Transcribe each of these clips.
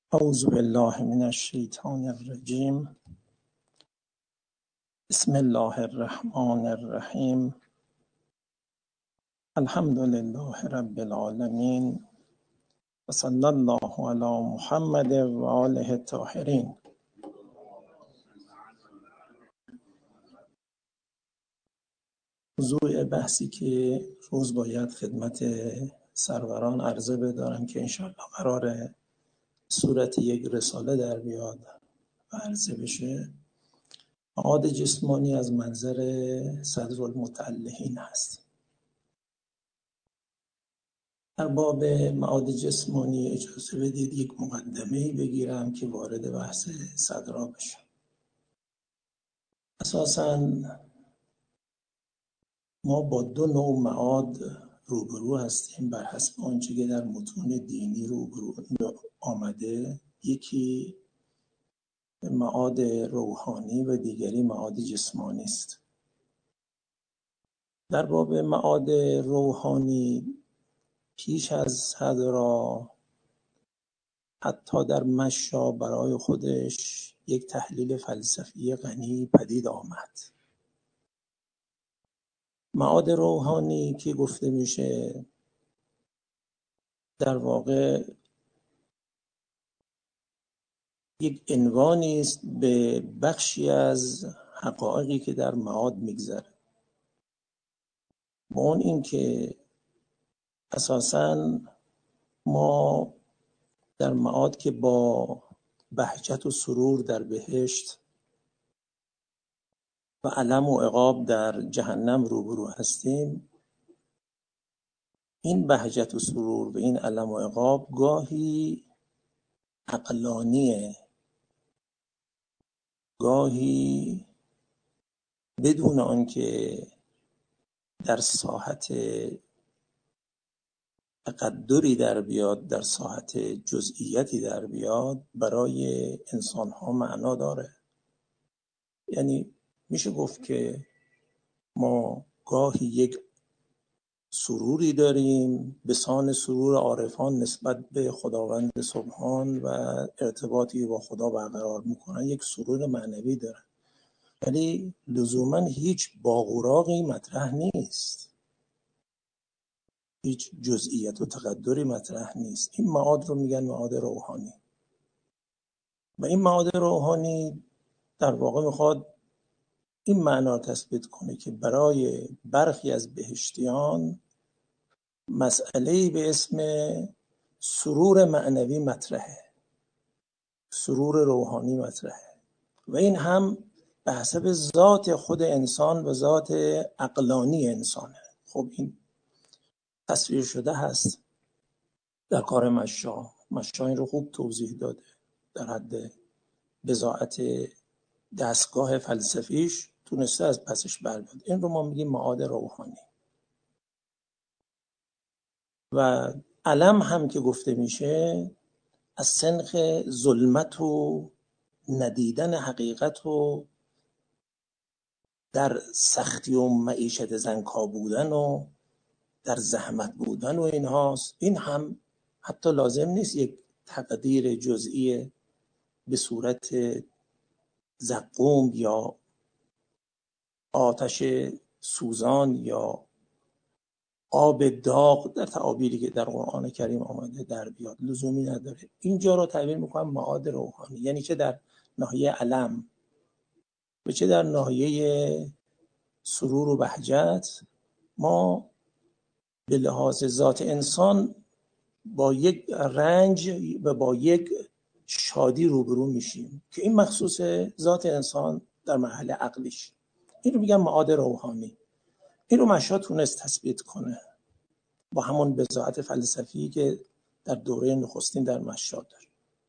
اعوذ بالله من الشیطان الرجیم. بسم الله الرحمن الرحیم. الحمد لله رب العالمین و صلی الله علی محمد و آله الطاهرین. موضوع بحثی که روز باید خدمت سروران عرضه بدارم که انشاءالله قراره صورت یک رساله در بیاد و عرضه بشه، معاد جسمانی از منظر صدرالمتعلقین هست. در باب معاد جسمانی اجازه بدید یک مقدمه‌ای بگیرم که وارد بحث صدرا بشم. اساساً ما با دو نوع معاد روبرو هستیم بر حسب آنچه که در متون دینی روبرو آمده. یکی معاد روحانی و دیگری معاد جسمانی است. در باب معاد روحانی پیش از صدرا حتی در مشا برای خودش یک تحلیل فلسفی غنی پدید آمد. معاد روحانی که گفته میشه در واقع یک عنوانی است به بخشی از حقایقی که در معاد میگذره، با اون این که اساساً ما در معاد که با بهجت و سرور در بهشت و الم و عقاب در جهنم روبرو هستیم، این بهجت و سرور و این الم و عقاب گاهی عقلانیه، گاهی بدون آنکه در ساحت تقدری در بیاد، در ساحت جزئیاتی در بیاد، برای انسان ها معنا داره. یعنی میشه گفت که ما گاهی یک سروری داریم به سان سرور عارفان نسبت به خداوند سبحان و ارتباطی با خدا برقرار میکنن، یک سرور معنوی دارن، ولی لزوما هیچ باغوراقی مطرح نیست، هیچ جزئیت و تقدری مطرح نیست. این معاد رو میگن معاد روحانی و این معاد روحانی در واقع میخواد این معنا رو تثبیت کنه که برای برخی از بهشتیان مسئله‌ای به اسم سرور معنوی مطرحه، سرور روحانی مطرحه و این هم به حسب ذات خود انسان و ذات عقلانی انسانه. خب این تصویر شده هست در کار مشا این رو خوب توضیح داده در حد بضاعت دستگاه فلسفیش تونسته از پسش بر بیاد. این رو ما میگیم معاد روحانی. و علم هم که گفته میشه از سنخ ظلمت و ندیدن حقیقت و در سختی و معیشت زنکا بودن و در زحمت بودن و اینهاست. این هم حتی لازم نیست یک تقدیر جزئی به صورت زقوم یا آتش سوزان یا آب داغ در تعابیری که در قرآن کریم آمده در بیاد، لزومی نداره. اینجا رو تعبیر میکنم معاد روحانی، یعنی چه در ناحیه علم و چه در ناحیه سرور و بهجت ما به لحاظ ذات انسان با یک رنج و با یک شادی روبرو میشیم که این مخصوص ذات انسان در مرحله عقلیش. این رو میگم معاد روحانی. این رو مشا تونست تثبیت کنه با همون بضاعت فلسفی که در دوره نخستین در مشا داره.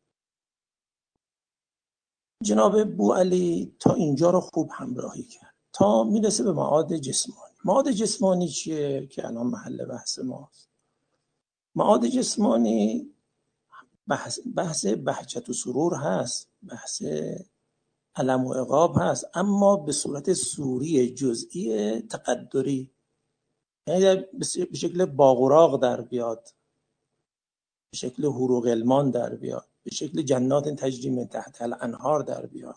جناب بوعلی تا اینجا رو خوب همراهی کرد تا میرسه به معاد جسمانی. معاد جسمانی چیه که الان محل بحث ماست؟ معاد جسمانی بحث بهجت و سرور هست، بحث الم و عقاب هست، اما به صورت سوری جزئی تقدری، یعنی به شکل باغوراق در بیاد، به شکل حور و غلمان در بیاد. به شکل جنات تجری من تحت الانهار در بیاد.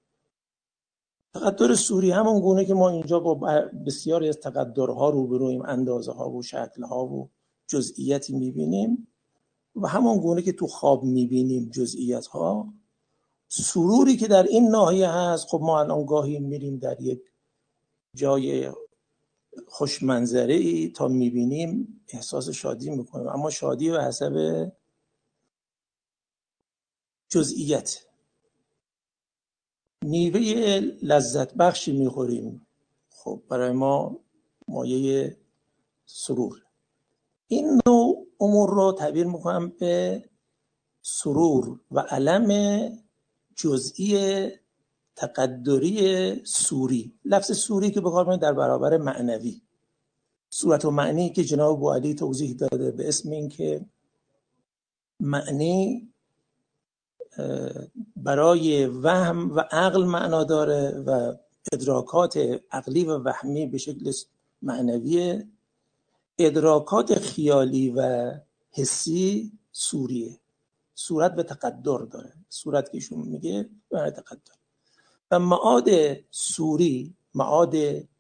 تقدر سوری همون گونه که ما اینجا با بسیاری از تقدرها روبرویم، اندازه ها و شکل ها و جزئیاتی میبینیم و همون گونه که تو خواب میبینیم جزئیات ها، سروری که در این ناحیه هست. خب ما الان گاهی میریم در یک جای خوش منظره ای تا میبینیم احساس شادی میکنیم، اما شادی به حسب جزئیات. میوه لذت بخشی میخوریم، خب برای ما مایه سرور. این نوع امور رو تعبیر میکنم به سرور و علم جزئی تقدری سوری. لفظ سوری که به کار میبریم در برابر معنوی، صورت و معنی که جناب ابوعلی توضیح داده به اسم این که معنی برای وهم و عقل معنا داره و ادراکات عقلی و وهمی به شکل معنویه، ادراکات خیالی و حسی سوریه. صورت به تقدر داره، صورت که ایشون میگه به تقدر. و معاد سوری، معاد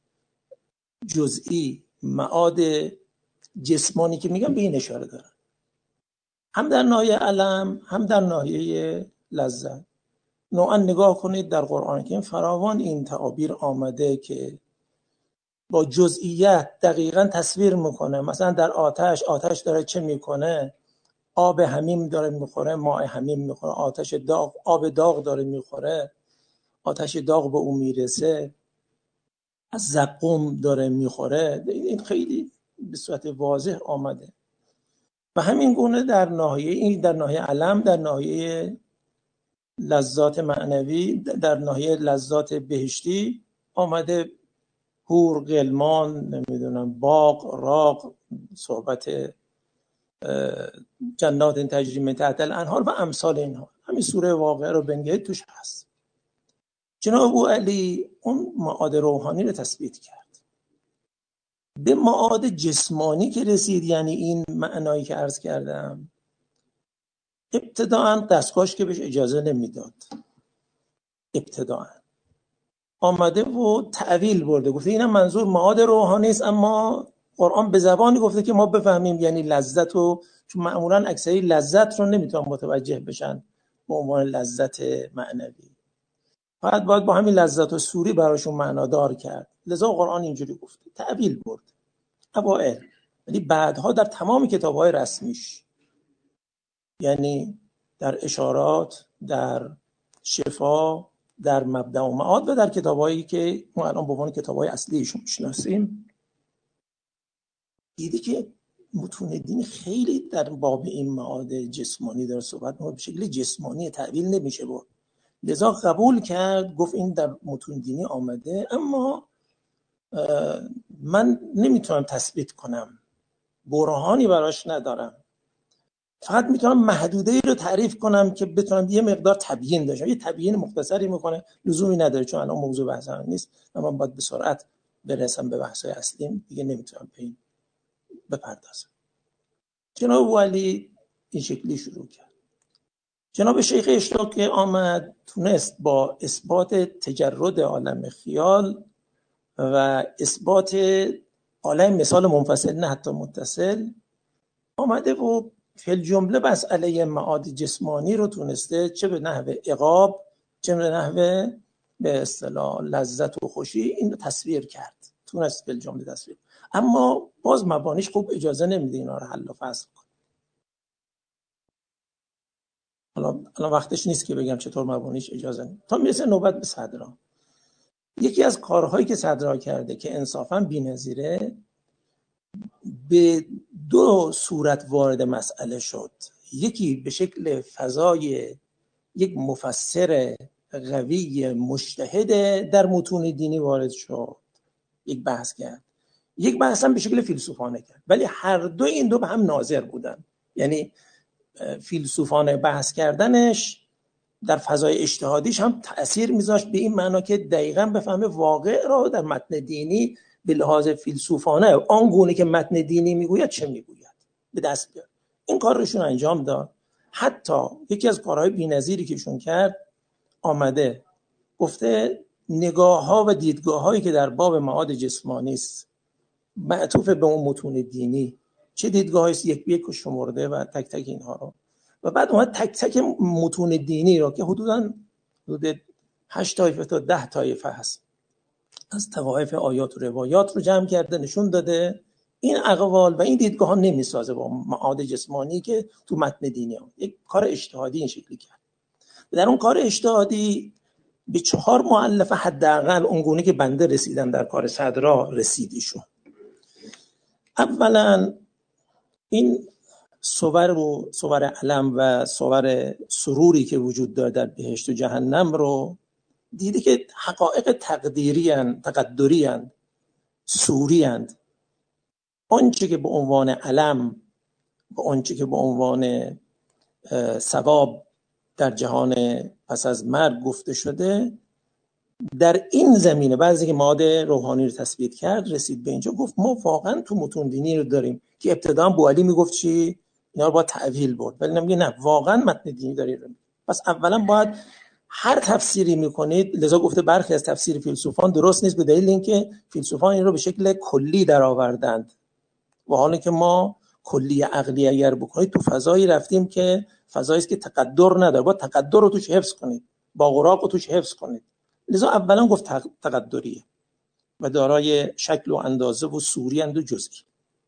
جزئی، معاد جسمانی که میگم به این اشاره دارن، هم در ناحیه علم هم در ناحیه لذت. نوعا نگاه کنید در قرآن که فراوان این تعابیر آمده که با جزئیات دقیقاً تصویر میکنه. مثلا در آتش داره چه میکنه، آب حمیم داره میخوره، ماء حمیم میخوره، آتش داغ، آب داغ داره میخوره، آتش داغ به اون میرسه، از زقوم داره میخوره. این خیلی به صورت واضح آمده. و همین گونه در ناحیه علم، در ناحیه لذات معنوی، در ناحیه لذات بهشتی آمده. حور، غلمان، نمیدونم باغ، راغ، صحبت جنات تجری من تحت الانهار و امثال اینها. همین سوره واقعه رو بنگهید توش هست. جناب ابوعلی اون معاد روحانی رو تثبیت کرد. به معاد جسمانی که رسید، یعنی این معنایی که عرض کردم، ابتداعا دستگاهش که بهش اجازه نمیداد، ابتداعا آمده و تعویل برده، گفته اینم منظور معاد روحانی است، اما قرآن به زبانی گفته که ما بفهمیم، یعنی لذت رو، چون معمولا اکثری لذت رو نمیتونن متوجه بشن به عنوان لذت معنوی، فقط باید با همین لذت و سوری براشون معنادار کرد. لذا قرآن اینجوری گفته، تعویل برد اوائل، ولی بعدها در تمام کتاب‌های رسمیش، یعنی در اشارات، در شفا، در مبدأ و معاد و در کتاب‌هایی که ما الان به عنوان کتاب‌های اصلیشون میشناسیم، دیدی که متون دین خیلی در باب این معاد جسمانی داره صحبت می‌کنه، به شکل جسمانی تعبیر نمیشه بود. لذا قبول کرد، گفت این در متون دینی آمده، اما من نمیتونم تثبیت کنم، برهانی براش ندارم، فقط میتونم محدوده‌ای رو تعریف کنم که بتونم یه مقدار تبیین داشته. یه تبیین مختصری میکنه، لزومی نداره، چون الان موضوع بحث نیست. اما باید به سرعت برسم به بحث‌های اصلیم، دیگه نمیتونم به این بپردازم. جناب ابوعلی این شکلی شروع کرد. جناب شیخ اشتاق که آمد، تونست با اثبات تجرد عالم خیال و اثبات عالم مثال منفصل نه حتی متصل، آمده و فی الجمله مسئله معاد جسمانی رو تونسته چه به نحو عقاب، چه به نحو به اصطلاح لذت و خوشی این رو تصویر کرد، تونست فی الجمله تصویر، اما باز مبانیش خوب اجازه نمیده اینا رو حل و فصل کنه. الان وقتش نیست که بگم چطور مبانیش اجازه نمیده. تا میرسه نوبت به صدرا. یکی از کارهایی که صدرا کرده که انصافاً بی‌نظیره، به دو صورت وارد مسئله شد. یکی به شکل فضای یک مفسر قوی مجتهد در متون دینی وارد شد، یک بحث کرد. یک بحث هم به شکل فیلسوفانه کرد، ولی هر دو این دو به هم ناظر بودن. یعنی فیلسوفانه بحث کردنش در فضای اجتهادیش هم تأثیر میذاشت به این معنا که دقیقاً بفهمه واقع را در متن دینی به لحاظ فیلسوفانه آنگونه که متن دینی میگوید چه میگوید به دست بیاد. این کار روشون انجام داد. حتی یکی از کارهای بی‌نظیری که ایشون کرد، آمده گفته نگاه ها و دیدگاه هایی که در باب معاد جسمانی است معطوف به اون متون دینی، چه دیدگاهی است یک به یک شمرده و تک تک اینها رو، و بعد اومد تک تک متون دینی رو که حدود 8 طایفه تا 10 طایفه هست از طوایف آیات و روایات رو جمع کرده، نشون داده این اقوال و این دیدگاه ها نمیسازه با معاد جسمانی که تو متن دینی ها. یک کار اجتهادی این شکلی کرد. در اون کار اجتهادی به 4 مؤلفه حداقل اونگونه که بنده رسیدم در کار صدرا رسیدیشون. اولا این صور علم و صور سروری که وجود داره در بهشت و جهنم رو دیده که حقایق تقدری اند، سوری اند. آنچه که به عنوان علم و آنچه که به عنوان ثواب در جهان پس از مرگ گفته شده، در این زمینه بعضی که معاد روحانی رو تثبیت کرد رسید به اینجا، گفت ما واقعا تو متون دینی رو داریم که ابتدا بوعلی میگفت چی؟ اینا رو باید تعویل برد، ولی نمیگه نه واقعا متن دینی داریم. پس اولا باید هر تفسیری میکنید، لذا گفته برخی از تفسیر فیلسوفان درست نیست به دلیل اینکه فیلسوفان این رو به شکل کلی درآوردند و حالا که ما کلی عقلی اگر بکنید تو فضایی رفتیم که فضایی است که تقدر نداره، باید تقدر رو توش حفظ کنید، باغراق رو توش حفظ کنید. لذا اولا گفت تقدریه و دارای شکل و اندازه و صوری اند و جزئی.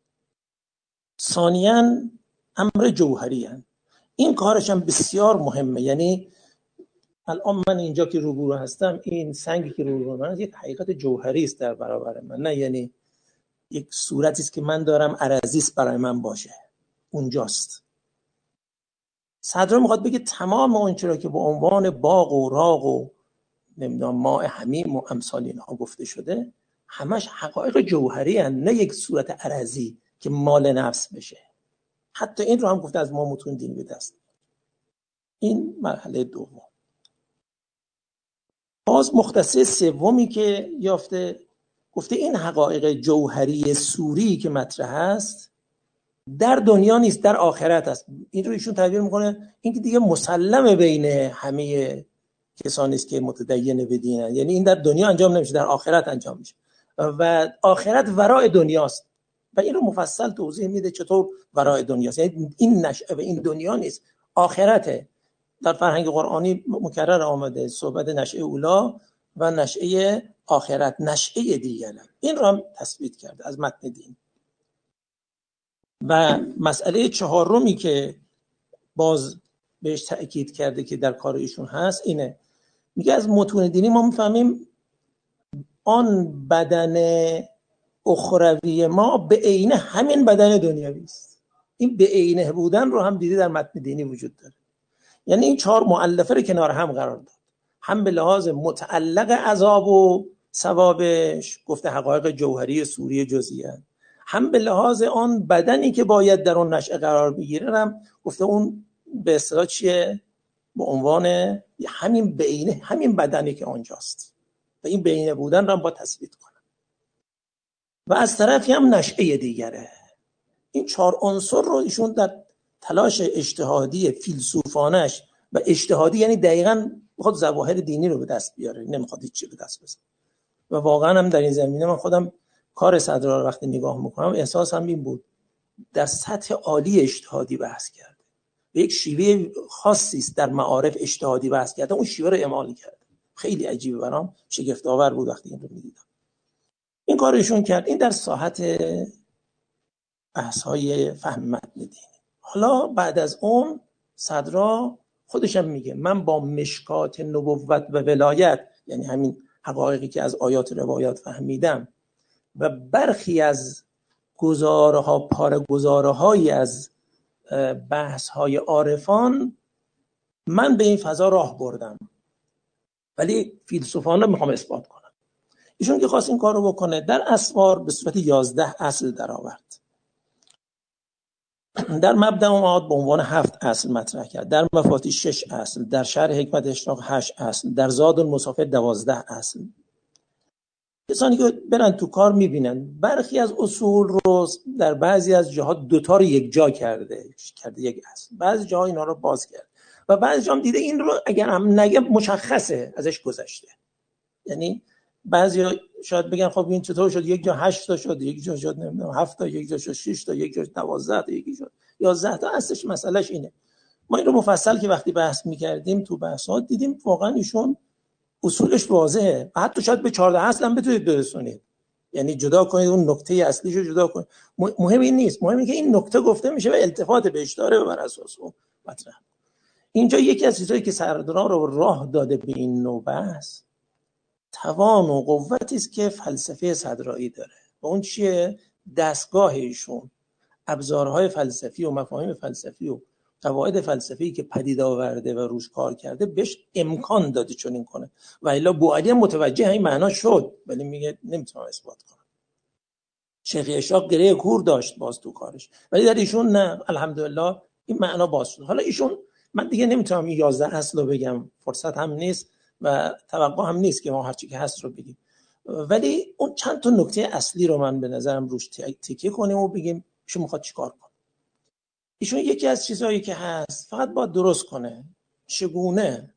ثانیاً امر جوهری اند. این کارش هم بسیار مهمه. یعنی الان من اینجا که روبرو هستم، این سنگی که روبرو من است یک حقیقت جوهری است در برابر من، نه یعنی یک صورتی است که من دارم عرضی است برای من باشه، اونجاست. صدرا میخواد بگه تمام اون چرا که به عنوان باغ و راغ و نمیدونم ماء حمیم و امثال اینها گفته شده همش حقایق جوهری هستند، نه یک صورت عرضی که مال نفس بشه. حتی این رو هم گفته از ما متون دین به دست. این مرحله دوم. باز مختصه سومی که یافته، گفته این حقایق جوهری سوری که مطرح است در دنیا نیست، در آخرت است. این رو ایشون تعبیر میکنه این که دیگه مسلمه بین همه کسانی است که متدین به دینن، یعنی این در دنیا انجام نمیشه، در آخرت انجام میشه و آخرت ورای دنیاست و این رو مفصل توضیح میده چطور ورای دنیاست. یعنی این نشأه و این دنیا نیست، آخرته. در فرهنگ قرآنی مکرر آمده صحبت نشأه اولا و نشأه آخرت، نشأه دیگره. این رو هم تثبیت کرده از متن دین. و مسئله چهارمی که باز بهش تأکید کرده که در کار ایشون هست اینه، میگه از متون دینی ما میفهمیم آن بدن اخروی ما به عینه همین بدن دنیوی است. این به عینه بودن رو هم دیدی در متن دینی وجود داره. یعنی این 4 مؤلفه رو کنار هم قرار داد، هم به لحاظ متعلق عذاب و ثوابش گفته حقایق جوهری سوری جزئیه، هم به لحاظ آن بدنی که باید در اون نشأه قرار بگیره هم گفته اون به اصطلاح چیه، به عنوان همین بینه، همین بدنی که آنجاست و این بینه بودن رو هم با تثبیت کنه. و از طرفی هم نشأه دیگره. این 4 عنصر رو ایشون در تلاش اجتهادی فیلسوفانش و اجتهادی یعنی دقیقاً بخواد ظواهر دینی رو به دست بیاره، نمیخواد هیچ چی به دست بزنه. و واقعا هم در این زمینه من خودم کار صدرا رو وقتی نگاه میکنم احساسم این بود در سطح عالی اجتهادی بحث کرده، به یک شیوه خاصی است در معارف اجتهادی بحث کرده، اون شیوه رو اعمال کرده. خیلی عجیبه، برام شگفت آور بود وقتی این رو میدیدم. این کارشون کرد. این در ساحت بحث‌های فهم متن دینی. حالا بعد از اون صدرا خودش هم میگه من با مشکات نبوت و ولایت، یعنی همین حقایقی که از آیات روایات فهمیدم و برخی از پاره‌گذاره‌هایی از بحث‌های عارفان، من به این فضا راه بردم، ولی فیلسوفان رو میخوام اثبات کنم. ایشون که خواست این کار رو بکنه در اسوار به صورت 11 اصل در آورد. در مبدأ معاد به عنوان 7 اصل مطرح کرد، در مفاتیح 6 اصل، در شرح حکمت اشراق 8 اصل، در زاد المسافر 12 اصل. کسانی که برن تو کار میبینن برخی از اصول رو در بعضی از جاها دوتا رو یک جا کرده یک اصل، بعضی جاها اینا رو باز کرد و بعضی جاها دیده این رو اگر هم نگه مشخصه ازش گذشته. یعنی بعضی شاید بگن خب این چطور شد یک جا 8 تا شد، یک جا شد نمیدونم 7 تا، یک جا شد 6 تا، یک جا 12 تا، یکی شد 11 تا. اصلش مسئلهش اینه. ما این رو مفصل که وقتی بحث می‌کردیم تو بحثات دیدیم واقعا ایشون اصولش واضحه. حتی شاید به 14 اصل هم بتونید برسونید، یعنی جدا کنید اون نکته اصلیش رو جدا کنید. مهم این نیست، مهم اینه که این نکته گفته میشه و التفات بهش داره و بر اساس اون مطرح. اینجا یکی از چیزایی که سردار رو راه داده به این نوع بحث توان و قوتی است که فلسفه صدرایی داره. و اون چیه؟ دستگاه ایشون، ابزارهای فلسفی و مفاهیم فلسفی و قواعد فلسفی که پدید آورده و روش کار کرده بهش امکان داده چنین کنه. و الا بوعلی هم متوجه این معنا شد ولی میگه نمیتونم اثبات کنم. شیخ اشاق گره کور داشت باز تو کارش، ولی در ایشون نه، الحمدلله این معنا باز شد. حالا ایشون، من دیگه نمیتونم این 11 اصل رو بگم، فرصت هم نیست و توقع هم نیست که ما هرچی که هست رو بگیم، ولی اون چند تا نکته اصلی رو من به نظرم روش تکیه کنیم و بگیم ایشون میخواد چیکار کنه. ایشون یکی از چیزهایی که هست فقط باید درست کنه چگونه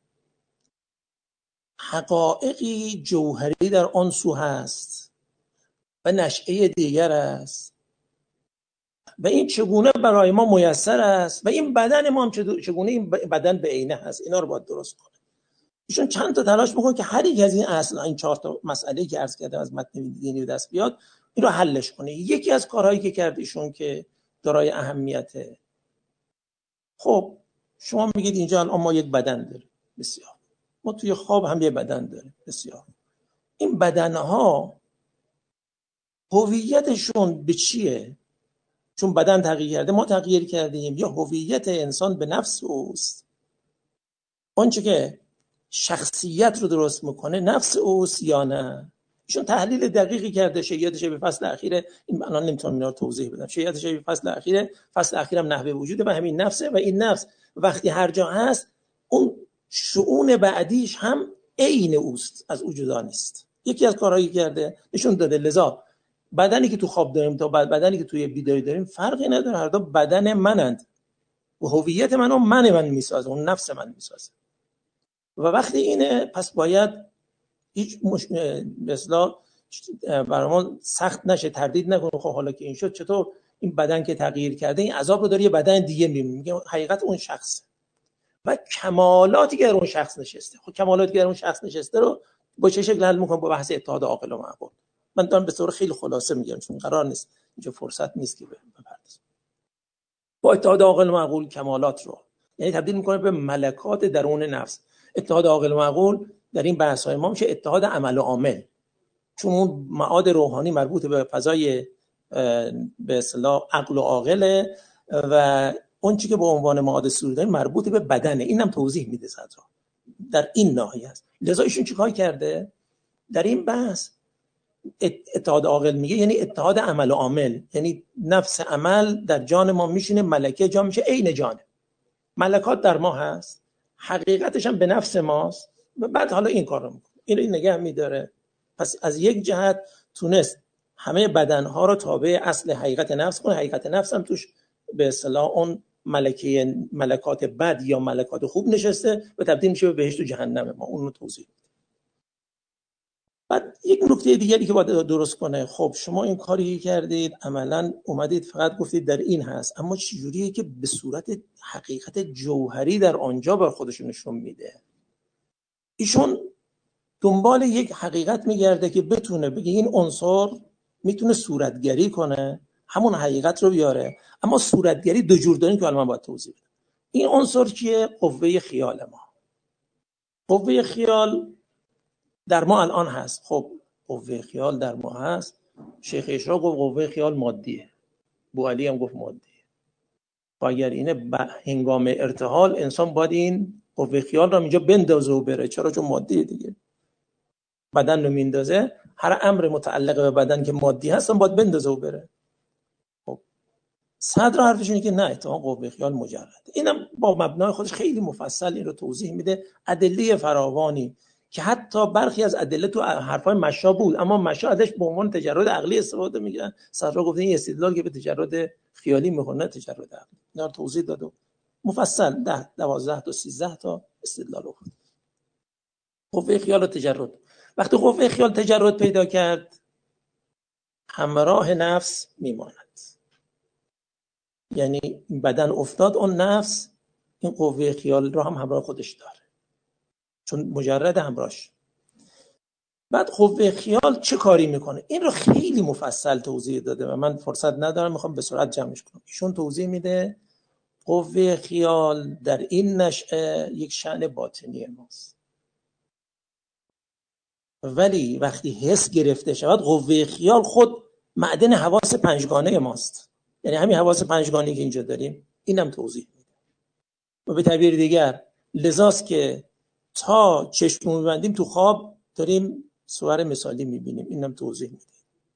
حقایقی جوهری در آن سو هست و نشأه دیگر است و این چگونه برای ما میسر است و این بدن ما هم چگونه این بدن به عینه هست. اینا رو باید درست کنه. ایشون چند تا تلاش میکنه که هر یک از این اصل، این 4 تا مسئله که عرض کردم از متن دینی و دست بیاد، این رو حلش کنه. یکی از کارهایی که کرد ایشون که دارای اهمیته، خب شما میگید اینجا الان ما یک بدن داریم، بسیار، ما توی خواب هم یک بدن داریم، بسیار. این بدنها هویتشون به چیه؟ چون بدن تغییر کرده ما تغییر کردیم، یا هویت انسان به نفس اوست؟ آنچه که شخصیت رو درست میکنه نفس اوست یا نه؟ ایشون تحلیل دقیقی کرده. شیعیت شبیه فصل اخیره، این الان نمیتونم اینا رو توضیح بدم، شیعیت شبیه فصل اخیره، فصل اخیرم نحوه وجوده و همین نفسه و این نفس وقتی هر جا هست اون شؤون بعدیش هم عین اوست، از او جدا نیست. یکی از کارهایی کرده نشون داده. لذا بدنی که تو خواب داریم تا بدنی که توی بیداری داریم فرقی نداره، هر دو بدن منند و هویت منو من میسازه، اون نفس من میسازه. و وقتی اینه پس باید هیچ مثلا برای ما سخت نشه، تردید نکنه خب حالا که این شد چطور این بدن که تغییر کرده این عذاب رو داره یه بدن دیگه میگه حقیقت اون شخص و کمالاتی که در اون شخص نشسته. خب کمالاتی که در اون شخص نشسته رو با چه شکل حل میکنم؟ با بحث اتحاد عاقل و معقول. من دارم به طور خیلی خلاصه میگم چون قرار نیست اینجا فرصت نیست که بپردازم. با اتحاد عاقل و معقول کمالات رو یعنی تبدیل میکنه به ملکات درون نفس. اتحاد عاقل و معقول در این بحث‌های ما میشه اتحاد عمل و عامل، چون اون معاد روحانی مربوط به فضای به اصطلاح عقل و عاقله و اون چیزی که به عنوان معاد سوری مربوط به بدنه. اینم توضیح میده صدر در این ناحیه است. لذا ایشون چیکار کرده در این بحث؟ اتحاد عاقل میگه یعنی اتحاد عمل و عامل، یعنی نفس عمل در جان ما میشینه، ملکه جان میشه عین جانه. ملکات در ما هست، حقیقتش هم به نفس ماست و بعد حالا این کار رو میکنه، این نگه میداره. پس از یک جهت تونست همه بدنها رو تابع اصل حقیقت نفس کنه. حقیقت نفس هم توش به اصطلاح اون ملکات بد یا ملکات خوب نشسته و تبدیل میشه به بهشت و جهنم ما. اون رو توضیح. بعد یک نکته دیگری که باید درست کنه، خب شما این کاری کردید عملا اومدید فقط گفتید در این هست، اما چجوریه که به صورت حقیقت جوهری در آنجا بر خودش نشون میده؟ ایشون دنبال یک حقیقت میگرده که بتونه بگه این عنصر میتونه صورتگری کنه، همون حقیقت رو بیاره. اما صورتگری دو جور داریم که من باید توضیح بدم. این عنصر چیه؟ قوه خیال ما. قوه خیال در ما الان هست. خب قوه خیال در ما هست. شیخ اشراق گفت قوه خیال مادیه، بوعلی هم گفت مادیه. و اگر اینه هنگام ارتحال انسان باید این قوه خیال رو اینجا بندازه و بره. چرا؟ چون مادیه دیگه. بدن رو میندازه، هر امر متعلق به بدن که مادی هستن باید بندازه و بره. خب صدر حرفش اینه که نه، اتفاقا قوه خیال مجرد. اینم با مبنای خودش خیلی مفصل این رو توضیح میده، ادله فراوانی که حتی برخی از ادله تو حرفای مشا بود، اما مشا ازش به عنوان تجرد عقلی استفاده میگن. صدرا گفته این استدلال که به تجرد خیالی میخونه، تجرد عقلی. اینا رو توضیح داد مفصل 10 12 تا 13 تا استدلال آورد. قوه خیال و تجرد. وقتی قوه خیال تجرد پیدا کرد، همراه نفس میماند. یعنی بدن افتاد، اون نفس این قوه خیال رو هم همراه خودش داره، چون مجرد همراهش. بعد قوه خیال چه کاری میکنه؟ این رو خیلی مفصل توضیح داده و من فرصت ندارم، میخوام به سرعت جمعش کنم. ایشون توضیح میده قوه خیال در این نشأه یک شأن باطنی ماست، ولی وقتی حس گرفته شود قوه خیال خود معدن حواس پنجگانه ماست. یعنی همین حواس پنجگانه که اینجا داریم اینم توضیح میده. و به تعبیر دیگر لذاست که تا چشم می‌بندیم تو خواب داریم صور مثالی میبینیم. اینم توضیح میده.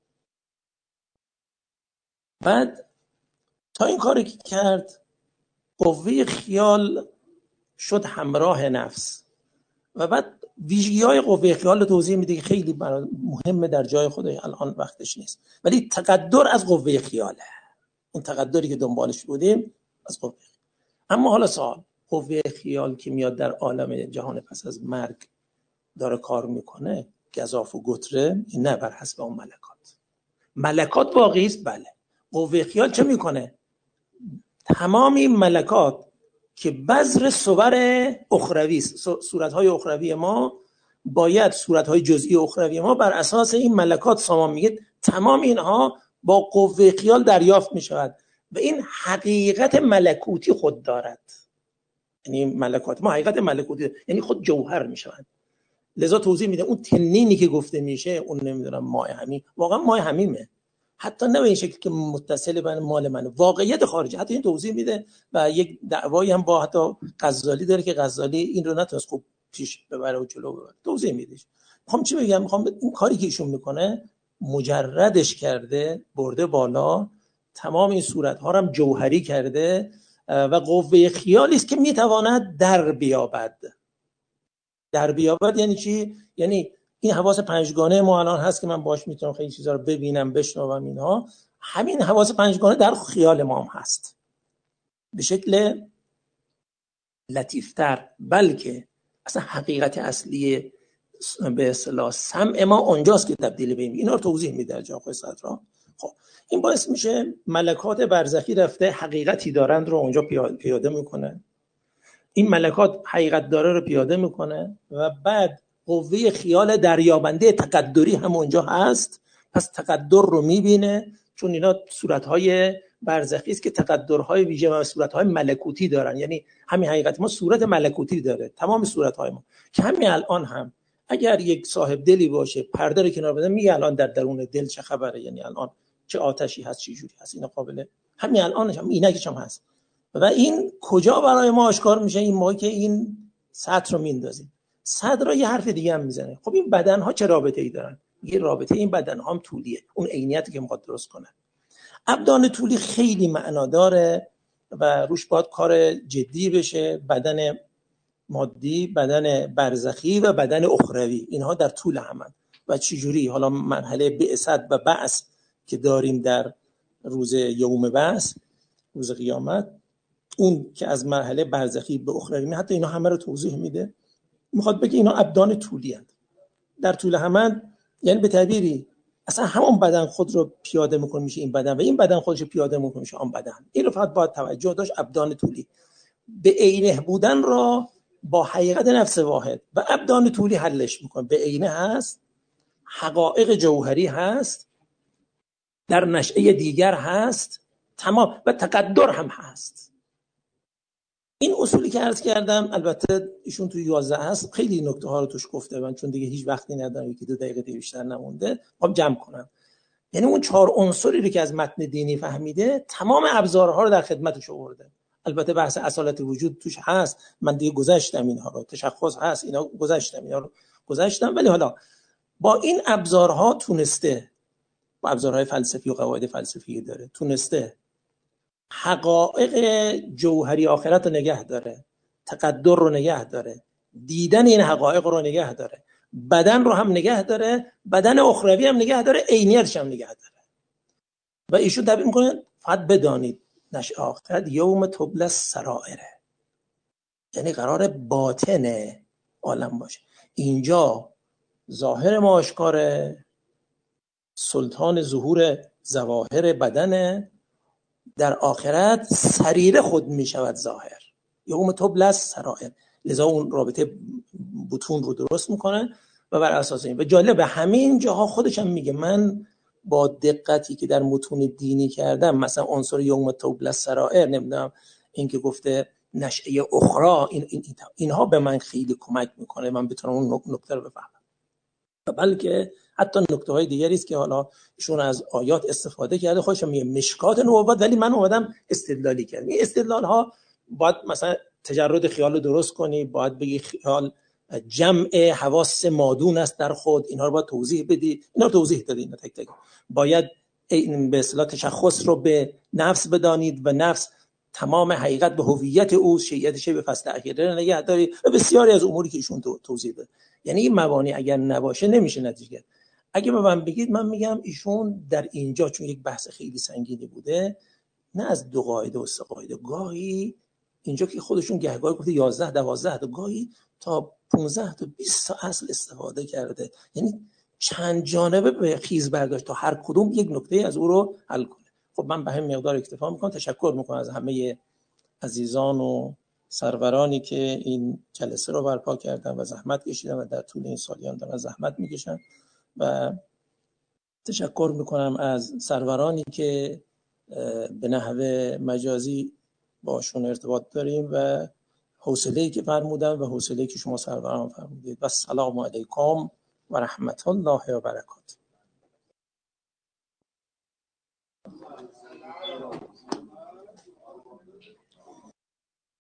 بعد تا این کاری که کرد، قوه خیال شد همراه نفس و بعد ویژگی‌های قوه خیال رو توضیح میده که خیلی مهمه، در جای خودش الان وقتش نیست. ولی تقدر از قوه خیاله، اون تقدری که دنبالش بودیم از قوه خیال. اما حالا سوال، قوه خیال که میاد در عالم جهان پس از مرگ داره کار میکنه، گزاف و گتره، این نه بر حسب اون ملکات واقعی است. بله. قوه خیال چه میکنه؟ تمام این ملکات که بذر صور اخروی است، صورت‌های اخروی ما، باید صورت‌های جزئی اخروی ما بر اساس این ملکات سامان میگه، تمام اینها با قوه خیال دریافت میشود و این حقیقت ملکوتی خود دارد. یعنی ملکات ما حقیقت ملکوتی، یعنی خود جوهر میشوند. لذا توضیح میده اون تنینی که گفته میشه، اون نمیدونم ماه همیم، واقعا ماه همیمه، حتی نه به این شکل که متصل به مال منه، واقعیت خارجی. حتی این توضیح میده و یک دعوایی هم با حتی غزالی داره که غزالی این رو نتونست خوب پیش ببره و جلو ببره. توضیح میده. میخوام چی بگم؟ میخوام این کاری که ایشون میکنه مجردش کرده، برده بالا، تمام این صورت ها رو هم جوهری کرده و قوه خیالی است که میتواند در بیابد. در بیابد یعنی چی؟ یعنی این حواس پنجگانه ما الان هست که من باش میتونم خیلی چیزا رو ببینم، بشنوم، اینها همین حواس پنجگانه در خیال ما هم هست به شکل لطیفتر، بلکه اصلا حقیقت اصلی به اصطلاح سمع ما اونجاست که تبدیل به اینا رو توضیح میده در جاهای صدرا. خب این باعث میشه ملکات برزخی رفته حقیقتی دارند رو اونجا پیاده میکنه، این ملکات حقیقت داره رو پیاده میکنه و بعد قوه خیال دریابنده تقدری هم اونجا هست. پس تقدر رو میبینه، چون اینا صورتهای برزخی است که تقدرهای ویژه و صورتهای ملکوتی دارن. یعنی همین حقیقت ما صورت ملکوتی داره، تمام صورتهای ما، که همین الان هم اگر یک صاحب دلی باشه پرده رو کنار بده میگه الان در درون دل چه خبره، یعنی الان چه آتشی هست، چه جوری هست. اینا قابله، همین الانش هم اینکش هم هست. و این کجا برای ما آشکار میشه؟ این موقعی که این سطر رو میندازیم. سطر رو یه حرف دیگه هم میزنه. خب این بدن ها چه رابطه ای دارن؟ یه رابطه این بدن ها هم طولیه، اون عینیتی که میخواد درست کنه. ابدان طولی خیلی معنا داره و روش باید کار جدی بشه. بدن مادی، بدن برزخی و بدن اخروی، اینها در طول همن. و چجوری حالا مرحله بعثت و بعث که داریم در روز یوم بعث، روز قیامت، اون که از مرحله برزخی به اخروی، حتی اینا همه رو توضیح میده. میخواد بگه اینا ابدان طولی هستند، در طول همن. یعنی به تعبیری اصلا همون بدن خود رو پیاده میکنه میشه این بدن و این بدن خودش رو پیاده میکنه میشه آن بدن. این رو فقط باید توجه داشت. ابدان طولی به عینه بودن را با حقیقت نفس واحد و ابدان طولی حلش میکنه. به عینه هست، حقایق جوهری هست، در نشأه دیگر هست، تمام، و تقدر هم هست. این اصولی که عرض کردم، البته ایشون توی 11 هست، خیلی نکته ها رو توش گفته. من چون دیگه هیچ وقتی ندارم، 1-2 دقیقه بیشتر نمونده، خب جمع کنم. یعنی اون 4 عنصری رو که از متن دینی فهمیده، تمام ابزارها رو در خدمتش آورده. البته بحث اصالت وجود توش هست، من دیگه گذشتم اینها رو، تشخص هست، اینا گذشتم، اینا رو گذشتم. ولی حالا با این ابزارها تونسته، با ابزارهای فلسفی و قواعد فلسفی داره، تونسته حقایق جوهری آخرت رو نگه داره، تقدر رو نگه داره، دیدن این حقایق رو نگه داره بدن رو هم نگه داره، بدن اخروی هم نگه داره، عینیتش هم نگه داره. و ایشون تعبیر میکنه فقط بدانید نشأ آخرت یوم تبلی السرائر، یعنی قرار باطن عالم باشه. اینجا ظاهر ما آشکاره، سلطان ظهور ظواهر بدنه، در آخرت سریر خود میشود ظاهر، یوم تبلی السرائر. لذا اون رابطه بطون رو درست میکنه و بر اساس این. و جالب همین جاها خودش هم میگه من با دقتی که در متون دینی کردم، مثلا عنصر یوم تبلی السرائر، نمیدونم این که گفته نشأه اخرى، اینها به من خیلی کمک میکنه من بتونم اون نکته رو بفهمم. بلکه حتی نکته های دیگری است که حالا ایشون از آیات استفاده کرده، خودش میگه مشکات نبوت، ولی من اومدم استدلالی کردم. این استدلال ها باید مثلا تجرد خیال رو درست کنی، باید بگی خیال جمع حواس مادون است در خود، اینها رو باید توضیح بدی، اینا رو توضیح دادی اینا تک تک. باید به اصطلاح تشخص رو به نفس بدانید و نفس تمام حقیقت به هویت او، شیعیتش به فصل اخیره نگه داری و بسیاری از اموری که ایشون توضیح داد. یعنی این مبانی اگر نباشه نمیشه نتیجه. اگه به من بگید، من میگم ایشون در اینجا چون یک بحث خیلی سنگینی بوده، نه از 2 قاعده و 3 قاعده، گاهی اینجا که خودشون گهگاهی گفته 11 12 تا، گاهی تا 15 تا 20 تا اصل استفاده کرده، یعنی چند جانبه به خیز برداشت تا هر کدوم یک نکته از او رو حل کنه. خب من به همین مقدار اکتفا میکنم. تشکر میکنم از همه عزیزان و سرورانی که این جلسه رو برپا کردن و زحمت کشیدن و در طول این سالیان دارن زحمت میکشن. و تشکر میکنم از سرورانی که به نحو مجازی باشون ارتباط داریم و حوصله‌ای که فرمودن و حوصله‌ای که شما سروران فرمودید. و السلام علیکم و رحمت الله و برکاته.